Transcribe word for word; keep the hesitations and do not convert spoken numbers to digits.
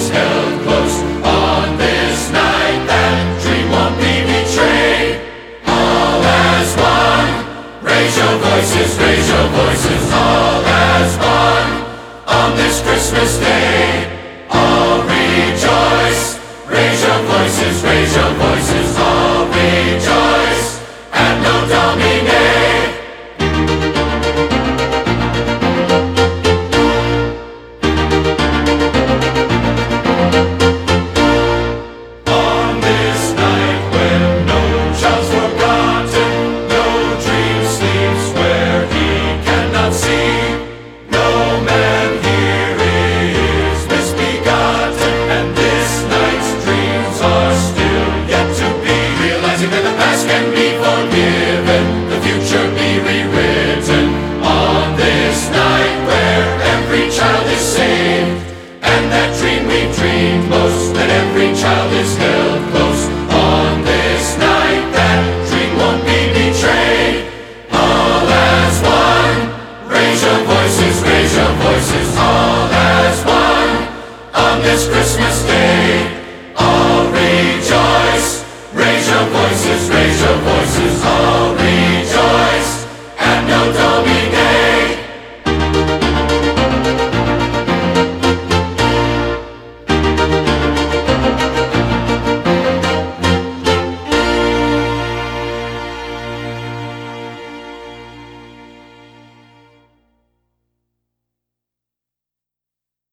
is held close. On this night that dream won't be betrayed. All as one, raise your voices, raise your voices. All as one, on this Christmas day. All rejoice, raise your voices, raise your voices. All rejoice, Anno Domini. This Christmas day, all rejoice.